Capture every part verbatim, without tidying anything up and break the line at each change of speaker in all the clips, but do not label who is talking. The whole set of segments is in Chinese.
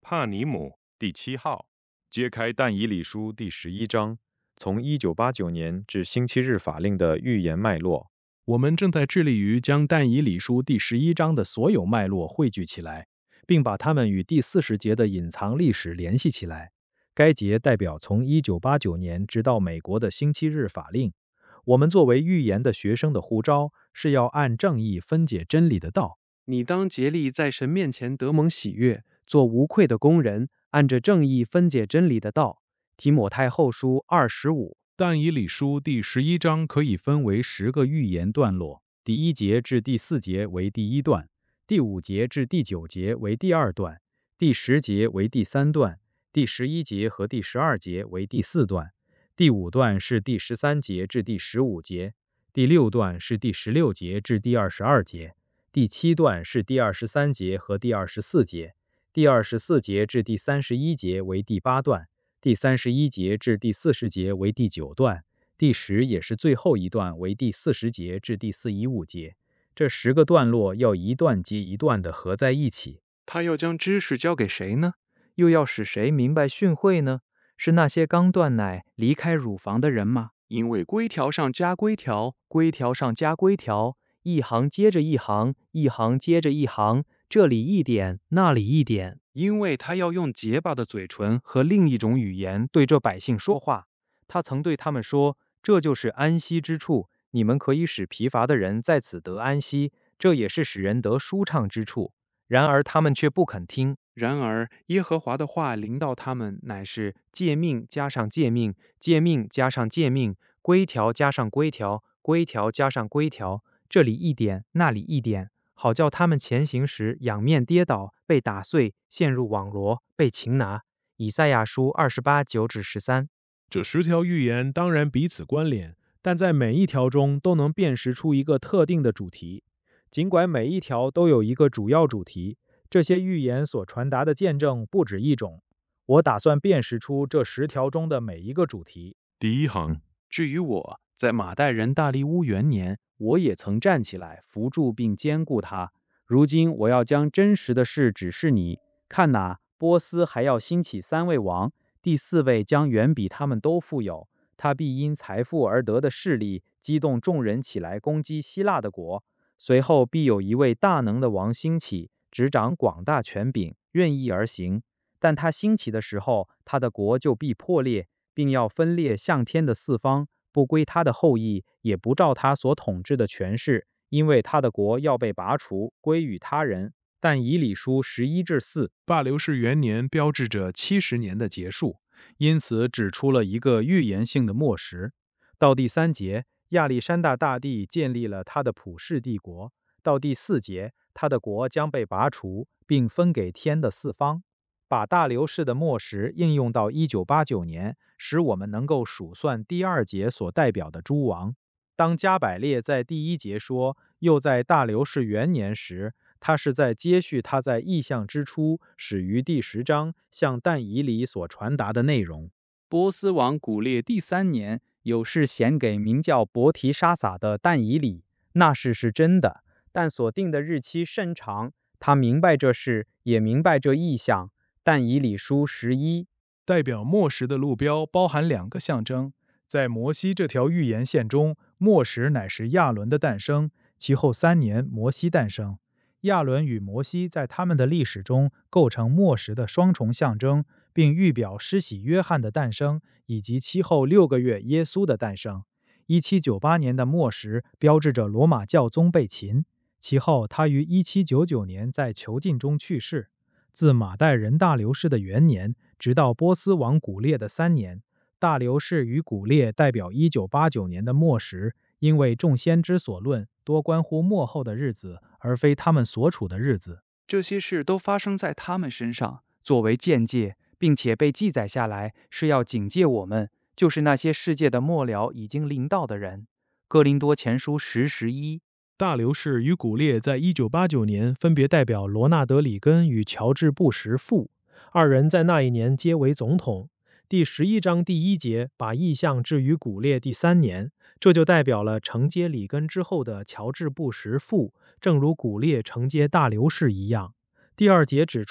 帕尼姆第七号，
揭开但以理书第十一章，从一九八九年至星期日法令的预言脉络。
我们正在致力于将但以理书第十一章的所有脉络汇聚起来，并把它们与第四十节的隐藏历史联系起来。该节代表从一九八九年直到美国的星期日法令。我们作为预言的学生的呼召，是要按正义分解真理的道。
你当竭力在神面前得蒙喜悦，做无愧的工人，按着正义分解真理的道。提摩太后书二十五。
但以理书第十一章可以分为十个预言段落，第一节至第四节为第一段，第五节至第九节为第二段，第十节为第三段，第十一节和第十二节为第四段，第五段是第十三节至第十五节，第六段是第十六节至第二十二节，第七段是第二十三节和第二十四节，第二十四节至第三十一节为第八段，第三十一节至第四十节为第九段，第十也是最后一段为第四十节至第四十五节。这十个段落要一段接一段的合在一起。
他要将知识交给谁呢？又要使谁明白训诲呢？是那些刚断奶离开乳房的人吗？因为规条上加规条，规条上加规条，一行接着一行，一行接着一行，这里一点，那里一点。因为他要用结巴的嘴唇和另一种语言对这百姓说话。他曾对他们说，这就是安息之处，你们可以使疲乏的人在此得安息，这也是使人得舒畅之处。然而他们却不肯听。然而耶和华的话临到他们，乃是诫命加上诫命，诫命加上诫命，规条加上规条，规条加上规条，这里一点，那里一点，好叫他们前行时仰面跌倒，被打碎，陷入网罗，被擒拿。以赛亚书二十八九至十三。
这十条预言当然彼此关联，但在每一条中都能辨识出一个特定的主题。尽管每一条都有一个主要主题，这些预言所传达的见证不止一种。我打算辨识出这十条中的每一个主题。
第一行。
至于我，在马代人大利乌元年，我也曾站起来扶助并兼顾他。如今我要将真实的事指示你。看哪，波斯还要兴起三位王，第四位将远比他们都富有。他必因财富而得的势力，激动众人起来攻击希腊的国。随后必有一位大能的王兴起，执掌广大权柄，任意而行。但他兴起的时候，他的国就必破裂，并要分裂向天的四方，不归他的后裔，也不照他所统治的权势，因为他的国要被拔除，归与他人。但以理书十一至四。大流士元年标志着七十年的结束，因此指出了一个预言性的末时。到第三节，亚历山大大帝建立了他的普世帝国。到第四节，他的国将被拔除，并分给天的四方。把大流士的末时应用到一九八九年，使我们能够数算第二节所代表的诸王。当加百列在第一节说又在大流士元年时，他是在接续他在异象之初始于第十章向但以理所传达的内容。波斯王古列第三年，有事显给名叫伯提沙撒的但以理，那事是真的，但所定的日期甚长。他明白这事，也明白这异象。但以理书十一。代表末时的路标包含两个象征。在摩西这条预言线中，末时乃是亚伦的诞生，其后三年摩西诞生。亚伦与摩西在他们的历史中构成末时的双重象征，并预表施洗约翰的诞生以及其后六个月耶稣的诞生。一七九八年的末时标志着罗马教宗被擒，其后他于一七九九年在囚禁中去世。自马代人大流士的元年，直到波斯王古列的三年，大流士与古列代表一九八九年的末时，因为众先知所论多关乎末后的日子，而非他们所处的日子。这些事都发生在他们身上，作为鉴戒，并且被记载下来，是要警戒我们，就是那些世界的末了已经临到的人。哥林多前书十十一。大流士与古列在一九八九年分别代表罗纳德·里根与乔治·布什父，二人在那一年皆为总统。第十一章第一节把意象置于古列第三年，这就代表了承接里根之后的乔治·布什父，正如古列承接大流士一样。第二节指出，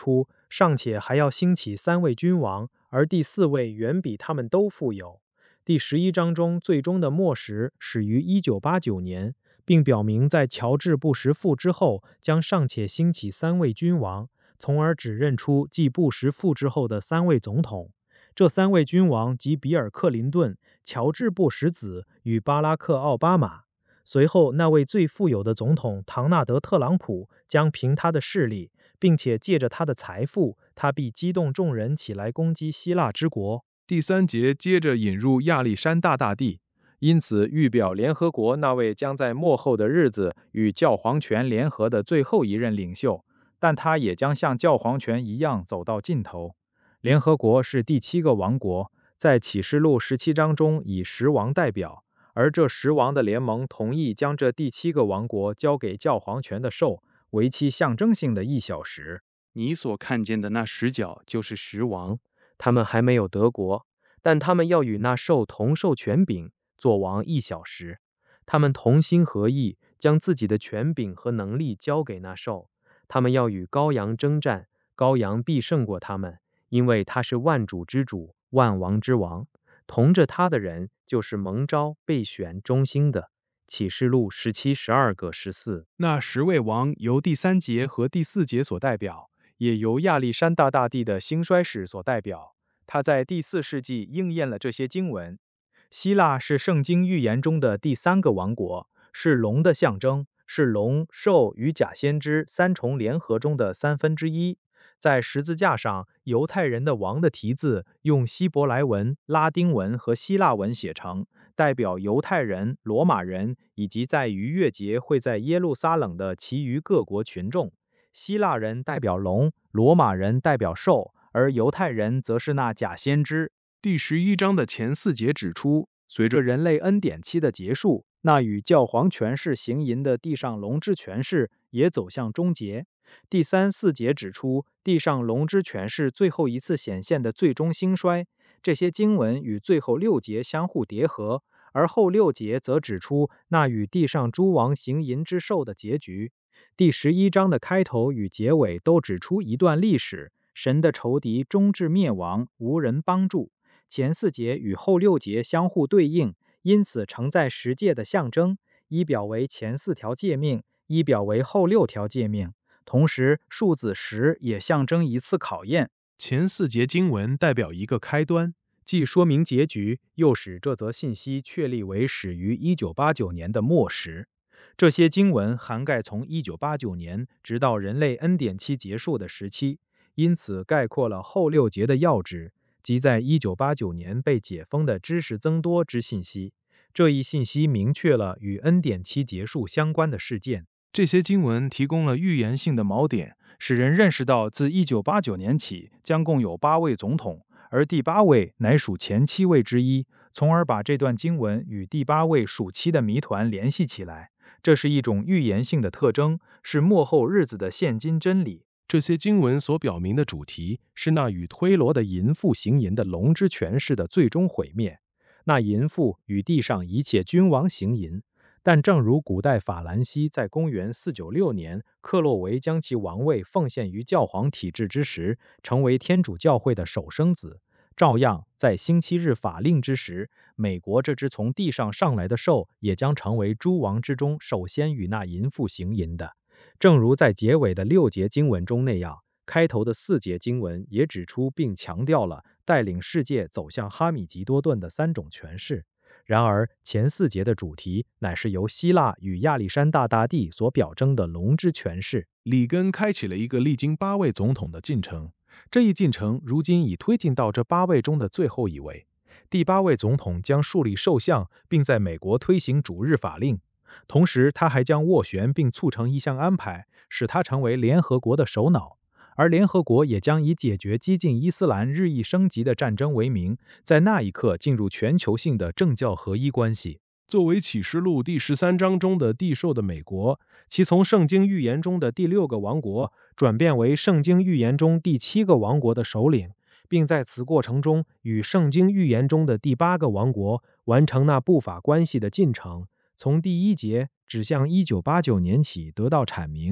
尚且还要兴起三位君王，而第四位远比他们都富有。第十一章中最终的末时始于一九八九年，并表明在乔治·布什父之后将尚且兴起三位君王，从而指认出继布什父之后的三位总统。这三位君王即比尔·克林顿、乔治·布什子与巴拉克·奥巴马。随后那位最富有的总统唐纳德·特朗普将凭他的势力，并且借着他的财富，他必激动众人起来攻击希腊之国。
第三节接着引入亚历山大大帝，因此预表联合国那位将在末后的日子与教皇权联合的最后一任领袖，但他也将像教皇权一样走到尽头。联合国是第七个王国，在启示录十七章中以十王代表，而这十王的联盟同意将这第七个王国交给教皇权的兽，为期象征性的一小时。
你所看见的那十角就是十王，他们还没有得国，但他们要与那兽同受权柄，做王一小时。他们同心合意，将自己的权柄和能力交给那兽。他们要与羔羊征战，羔羊必胜过他们，因为他是万主之主，万王之王。同着他的人就是蒙召、被选、忠心的。启示录十七、十二个十四。
那十位王由第三节和第四节所代表，也由亚历山大大帝的兴衰史所代表。他在第四世纪应验了这些经文。希腊是圣经预言中的第三个王国，是龙的象征，是龙、兽与假先知三重联合中的三分之一。在十字架上，犹太人的王的题字用希伯来文、拉丁文和希腊文写成，代表犹太人、罗马人以及在逾越节会在耶路撒冷的其余各国群众。希腊人代表龙，罗马人代表兽，而犹太人则是那假先知。第十一章的前四节指出，随着人类恩典期的结束，那与教皇权势行淫的地上龙之权势也走向终结。第三四节指出，地上龙之权势最后一次显现的最终兴衰。这些经文与最后六节相互叠合，而后六节则指出那与地上诸王行淫之兽的结局。第十一章的开头与结尾都指出一段历史，神的仇敌终至灭亡，无人帮助。前四节与后六节相互对应，因此承载十诫的象征，一表为前四条诫命，一表为后六条诫命。同时，数字十也象征一次考验。前四节经文代表一个开端，既说明结局，又使这则信息确立为始于一九八九年的末时。这些经文涵盖从一九八九年直到人类恩典期结束的时期，因此概括了后六节的要旨，即在一九八九年被解封的知识增多之信息。这一信息明确了与恩典期结束相关的事件。这些经文提供了预言性的锚点，使人认识到自一九八九年起将共有八位总统，而第八位乃属前七位之一，从而把这段经文与第八位属七的谜团联系起来。这是一种预言性的特征，是末后日子的现今真理。这些经文所表明的主题是那与推罗的淫妇行淫的龙之权势的最终毁灭。那淫妇与地上一切君王行淫，但正如古代法兰西在公元四九六年克洛维将其王位奉献于教皇体制之时，成为天主教会的首生子，照样在星期日法令之时，美国这只从地上上来的兽也将成为诸王之中首先与那淫妇行淫的。正如在结尾的六节经文中那样，开头的四节经文也指出并强调了带领世界走向哈米吉多顿的三种权势。然而，前四节的主题乃是由希腊与亚历山大大帝所表征的龙之权势。里根开启了一个历经八位总统的进程，这一进程如今已推进到这八位中的最后一位。第八位总统将树立兽像，并在美国推行主日法令。同时，他还将斡旋并促成一项安排，使他成为联合国的首脑。而联合国也将以解决激进伊斯兰日益升级的战争为名，在那一刻进入全球性的政教合一关系。作为启示录第十三章中的地兽的美国，其从圣经预言中的第六个王国转变为圣经预言中第七个王国的首领，并在此过程中与圣经预言中的第八个王国完成那不法关系的进程，从第一节指向一九八九年起得到阐明。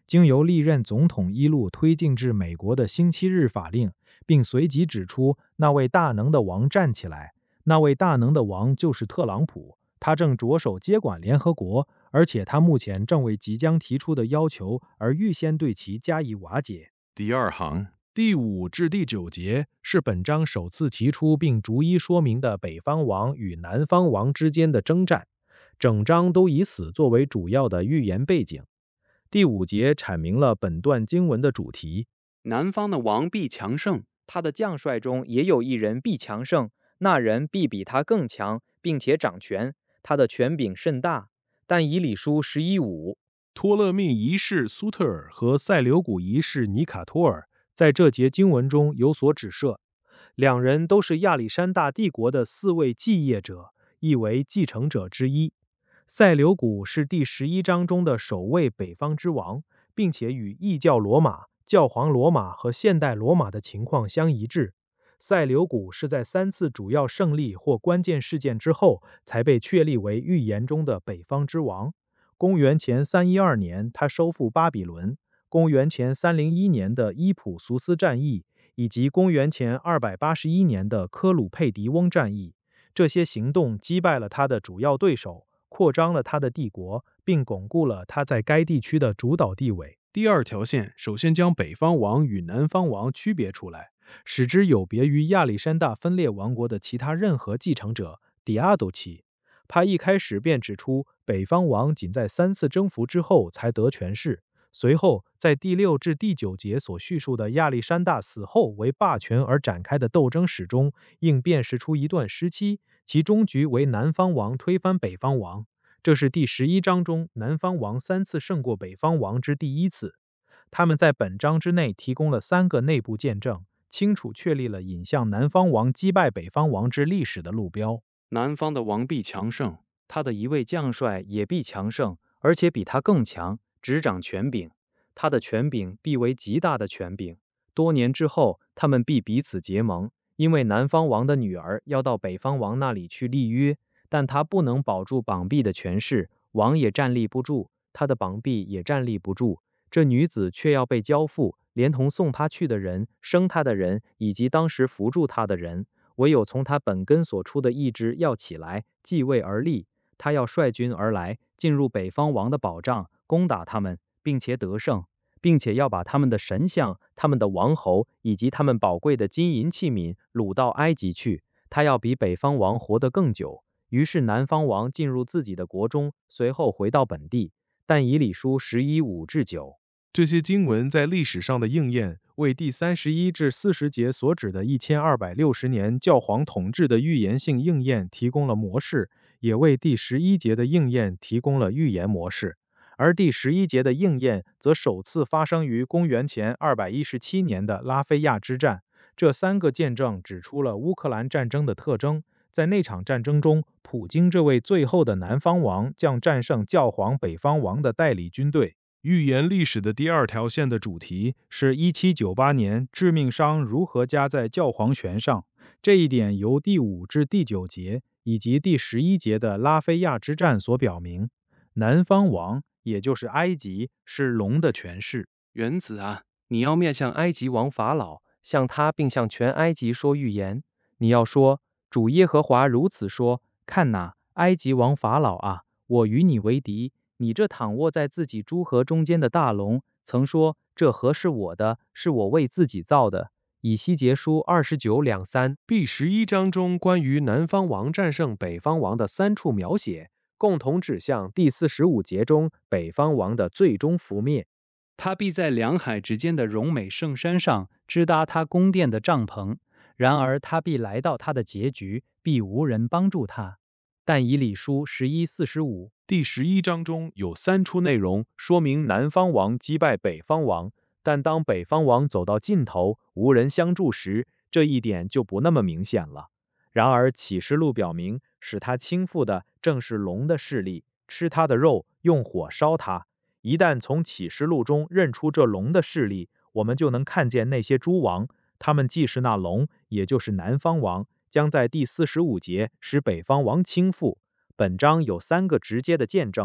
经由历任总统一路推进至美国的星期日法令，并随即指出那位大能的王站起来。那位大能的王就是特朗普，他正着手接管联合国，而且他目前正为即将提出的要求而预先对其加以瓦解。
第二行
第五至第九节是本章首次提出并逐一说明的北方王与南方王之间的征战，整章都以此作为主要的预言背景。第五节阐明了本段经文的主题：
南方的王必强盛，他的将帅中也有一人必强盛，那人必比他更强，并且掌权，他的权柄甚大。但以理书十一五，
托勒密一世苏特尔和塞琉古一世尼卡托尔在这节经文中有所指涉，两人都是亚历山大帝国的四位继业者，亦为继承者之一。塞琉古是第十一章中的首位北方之王，并且与异教罗马、教皇罗马和现代罗马的情况相一致。塞琉古是在三次主要胜利或关键事件之后，才被确立为预言中的北方之王。公元前三一二年，他收复巴比伦；公元前三零一年的伊普苏斯战役，以及公元前二百八十一年的科鲁佩迪翁战役，这些行动击败了他的主要对手，扩张了他的帝国，并巩固了他在该地区的主导地位。第二条线首先将北方王与南方王区别出来，使之有别于亚历山大分裂王国的其他任何继承者狄阿多奇。他一开始便指出，北方王仅在三次征服之后才得权势。随后，在第六至第九节所叙述的亚历山大死后为霸权而展开的斗争史中，应辨识出一段时期，其终局为南方王推翻北方王。这是第十一章中南方王三次胜过北方王之第一次。他们在本章之内提供了三个内部见证，清楚确立了引向南方王击败北方王之历史的路标。
南方的王必强盛，他的一位将帅也必强盛，而且比他更强，执掌权柄。他的权柄必为极大的权柄。多年之后，他们必彼此结盟，因为南方王的女儿要到北方王那里去立约，但他不能保住膀臂的权势，王也站立不住，他的膀臂也站立不住。这女子却要被交付，连同送他去的人、生他的人以及当时扶助他的人。唯有从他本根所出的一支要起来，继位而立，他要率军而来，进入北方王的保障，攻打他们，并且得胜，并且要把他们的神像、他们的王侯以及他们宝贵的金银器皿掳到埃及去。他要比北方王活得更久。于是南方王进入自己的国中，随后回到本地。但以理书十一五至九。
这些经文在历史上的应验，为第三十一至四十节所指的一千二百六十年教皇统治的预言性应验提供了模式，也为第十一节的应验提供了预言模式。而第十一节的应验则首次发生于公元前二百一十七年的拉菲亚之战。这三个见证指出了乌克兰战争的特征。在那场战争中，普京这位最后的南方王将战胜教皇北方王的代理军队。预言历史的第二条线的主题是一七九八年致命伤如何加在教皇权上，这一点由第五至第九节以及第十一节的拉菲亚之战所表明。南方王，也就是埃及，是龙的权势。
原子啊，你要面向埃及王法老，向他并向全埃及说预言。你要说，主耶和华如此说：看哪，埃及王法老啊，我与你为敌。你这躺卧在自己诸河中间的大龙，曾说：这河是我的，是我为自己造的。以西结书二十九两三。
第十一章中关于南方王战胜北方王的三处描写，共同指向第四十五节中北方王的最终覆灭。
他必在两海之间的荣美圣山上支搭他宫殿的帐篷，然而他必来到他的结局，必无人帮助他。但以理书十一四十五。
第十一章中有三处内容说明南方王击败北方王，但当北方王走到尽头，无人相助时，这一点就不那么明显了。然而启示录表明，使他倾覆的正是龙的势力，吃他的肉，用火烧他。一旦从启示录中认出这龙的势力，我们就能看见那些诸王，他们既是那龙，也就是南方王，将在第四十五节使北方王倾覆。本章有三个直接的见证，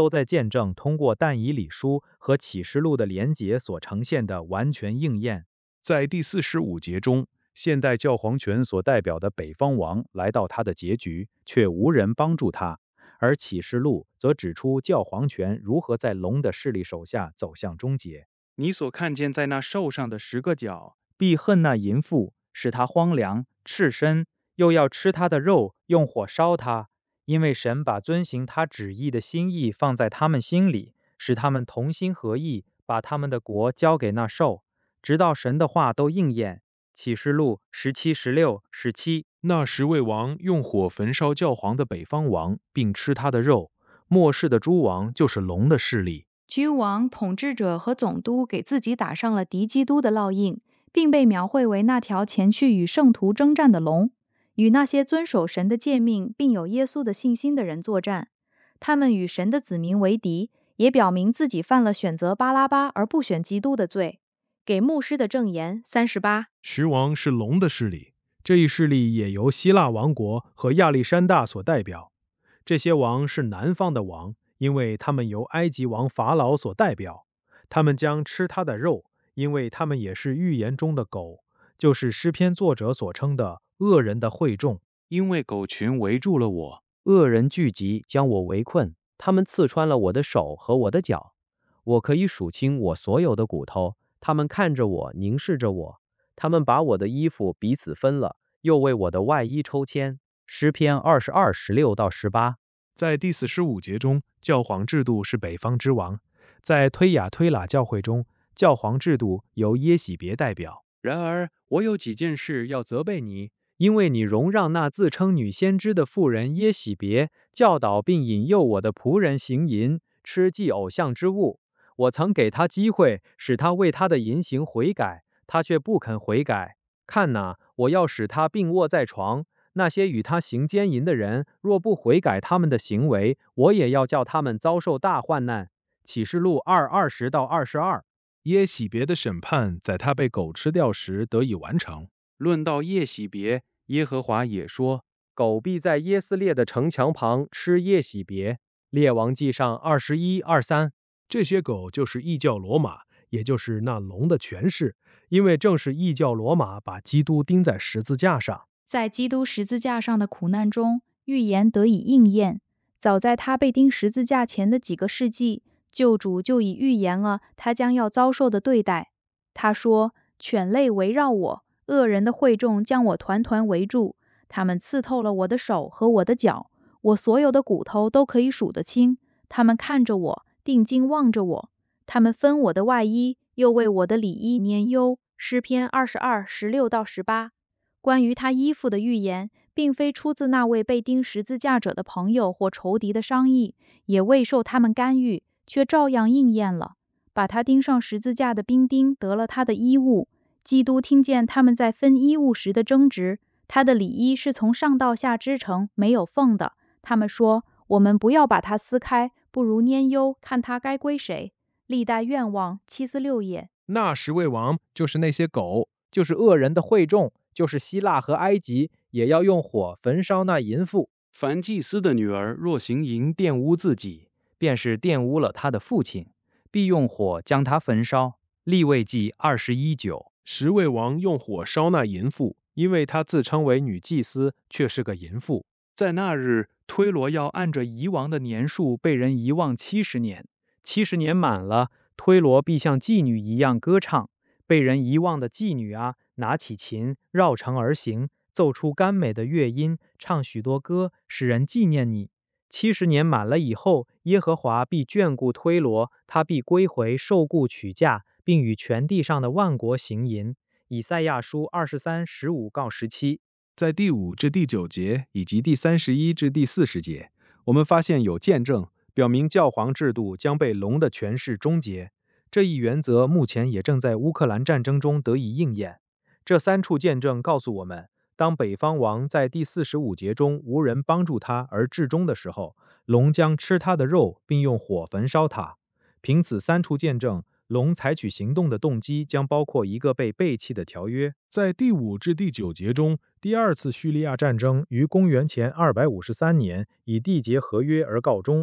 都在见证通过但以理书和启示录的连结所呈现的完全应验。
在第四十五节中，现代教皇权所代表的北方王来到他的结局，却无人帮助他；而启示录则指出教皇权如何在龙的势力手下走向终结。
你所看见在那兽上的十个角，必恨那淫妇，使他荒凉赤身，又要吃他的肉，用火烧他。因为神把遵行他旨意的心意放在他们心里，使他们同心合意，把他们的国交给那兽，直到神的话都应验。启示录十七、十六、十七。
那十位王用火焚烧教皇的北方王，并吃他的肉。末世的诸王就是龙的势力。
君王、统治者和总督给自己打上了敌基督的烙印，并被描绘为那条前去与圣徒征战的龙，与那些遵守神的诫命并有耶稣的信心的人作战。他们与神的子民为敌，也表明自己犯了选择巴拉巴而不选基督的罪。给牧师的证言三十八。
十王是龙的势力，这一势力也由希腊王国和亚历山大所代表。这些王是南方的王，因为他们由埃及王法老所代表。他们将吃他的肉，因为他们也是预言中的狗，就是诗篇作者所称的恶人的会众。
因为狗群围住了我，恶人聚集将我围困，他们刺穿了我的手和我的脚。我可以数清我所有的骨头，他们看着我，凝视着我。他们把我的衣服彼此分了，又为我的外衣抽签。诗篇二十二、十六到十八。
在第四十五节中，教皇制度是北方之王。在推雅推喇教会中，教皇制度由耶喜别代表。
然而，我有几件事要责备你，因为你容让那自称女先知的妇人耶喜别教导并引诱我的仆人行淫，吃祭偶像之物。我曾给他机会，使他为他的淫行悔改，他却不肯悔改。看哪，我要使他病卧在床。那些与他行奸淫的人，若不悔改他们的行为，我也要叫他们遭受大患难。启示录二二十到二十二。
耶喜别的审判在他被狗吃掉时得以完成。
论到耶喜别，耶和华也说，狗必在耶斯列的城墙旁吃耶喜别。列王记上二十一、二三。
这些狗就是异教罗马，也就是那龙的权势，因为正是异教罗马把基督钉在十字架上。
在基督十字架上的苦难中，预言得以应验。早在他被钉十字架前的几个世纪，救主就已预言了他将要遭受的对待。他说：犬类围绕我，恶人的会众将我团团围住，他们刺透了我的手和我的脚，我所有的骨头都可以数得清。他们看着我，定睛望着我，他们分我的外衣，又为我的里衣拈忧。诗篇二十二、十六到十八。关于他衣服的预言，并非出自那位被钉十字架者的朋友或仇敌的商议，也未受他们干预，却照样应验了。把他钉上十字架的兵丁得了他的衣物。基督听见他们在分衣物时的争执，他的里衣是从上到下织成，没有缝的。他们说：我们不要把它撕开，不如拈忧，看他该归谁。历代愿望七四六页。
那十位王就是那些狗，
就是恶人的会众，就是希腊和埃及，也要用火焚烧那淫妇。凡祭司的女儿若行淫玷污自己，便是玷污了他的父亲，必用火将他焚烧。利未记二十一九。
十位王用火烧那淫妇，因为她自称为女祭司，却是个淫妇。
在那日，推罗要按着遗亡的年数被人遗忘七十年，七十年满了，推罗必像妓女一样歌唱。被人遗忘的妓女啊，拿起琴，绕城而行，奏出甘美的乐音，唱许多歌，使人纪念你。七十年满了以后，耶和华必眷顾推罗，他必归回受雇娶嫁，并与全地上的万国行淫。以赛亚书二十三、十五到十七。
在第五至第九节以及第三十一至第四十节，我们发现有见证表明教皇制度将被龙的权势终结。这一原则目前也正在乌克兰战争中得以应验。这三处见证告诉我们，当北方王在第四十五节中无人帮助他而至终的时候，龙将吃他的肉，并用火焚烧他。凭此三处见证，龙采取行动的动机将包括一个被背弃的条约。在第五至第九节中，第二次叙利亚战争于公元前二百五十三年以缔结合约而告终。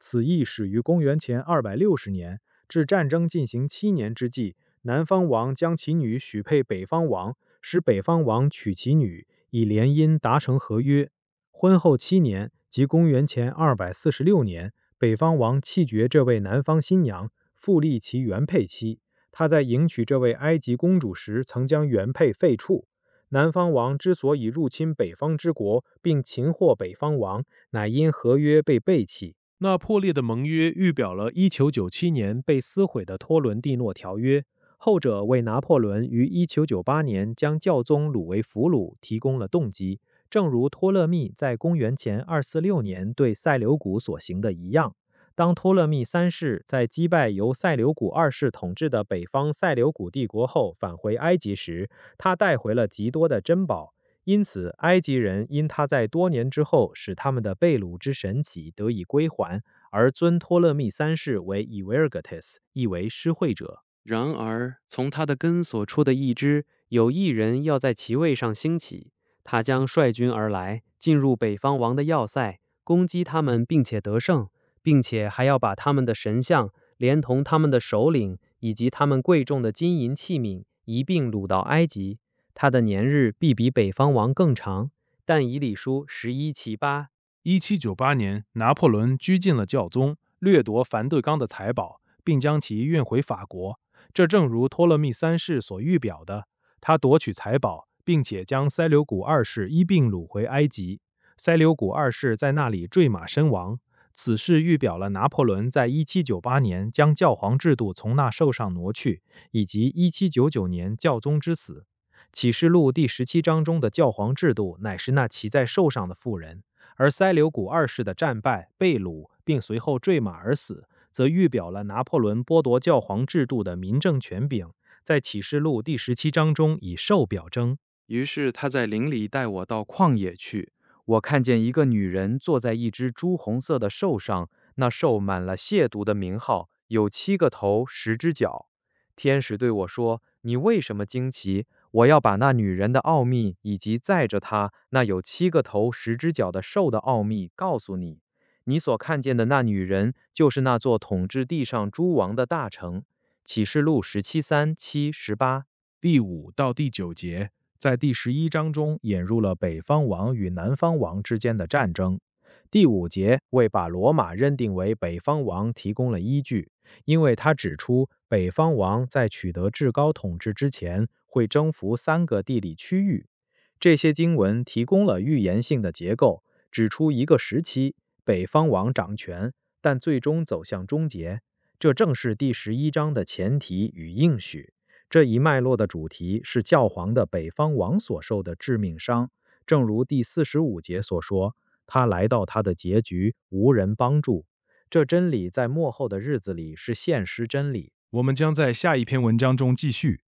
此役始于公元前二百六十年，至战争进行七年之际，南方王将其女许配北方王，使北方王娶其女，以联姻达成合约。婚后七年，即公元前二百四十六年，北方王弃绝这位南方新娘，复立其原配妻。他在迎娶这位埃及公主时，曾将原配废黜。南方王之所以入侵北方之国，并擒获北方王，乃因合约被背弃。
那破裂的盟约预表了一九九七年被撕毁的托伦蒂诺条约，后者为拿破仑于一九九八年将教宗掳为俘虏提供了动机，正如托勒密在公元前二四六年对塞琉古所行的一样。当托勒密三世在击败由塞琉古二世统治的北方塞琉古帝国后返回埃及时，他带回了极多的珍宝，因此埃及人因他在多年之后使他们的被掳之神祇得以归还，而尊托勒密三世为 Euergetes， 意为施惠者。
然而从他的根所出的一支，有一人要在其位上兴起，他将率军而来，进入北方王的要塞，攻击他们，并且得胜，并且还要把他们的神像连同他们的首领以及他们贵重的金银器皿一并掳到埃及。他的年日必比北方王更长。但以理书十一其八。
一七九八年，拿破仑拘禁了教宗，掠夺梵蒂冈的财宝，并将其运回法国。这正如托勒密三世所预表的，他夺取财宝，并且将塞琉古二世一并掳回埃及。塞琉古二世在那里坠马身亡。此事预表了拿破仑在一七九八年将教皇制度从那兽上挪去，以及一七九九年教宗之死。启示录第十七章中的教皇制度乃是那骑在兽上的妇人，而塞琉古二世的战败、被掳，并随后坠马而死，则预表了拿破仑剥夺教皇制度的民政权柄，在启示录第十七章中以兽表征。
于是他在林里带我到旷野去，我看见一个女人坐在一只朱红色的兽上，那兽满了亵渎的名号，有七个头，十只脚。天使对我说：“你为什么惊奇？我要把那女人的奥秘，以及载着她那有七个头、十只脚的兽的奥秘告诉你。你所看见的那女人，就是那座统治地上诸王的大城。”启示录十七三七十八。
第五到第九节，在第十一章中引入了北方王与南方王之间的战争。第五节为把罗马认定为北方王提供了依据，因为他指出北方王在取得至高统治之前会征服三个地理区域。这些经文提供了预言性的结构，指出一个时期北方王掌权，但最终走向终结。这正是第十一章的前提与应许。这一脉络的主题是教皇的北方王所受的致命伤，正如第四十五节所说，他来到他的结局，无人帮助。这真理在末后的日子里是现实真理。我们将在下一篇文章中继续。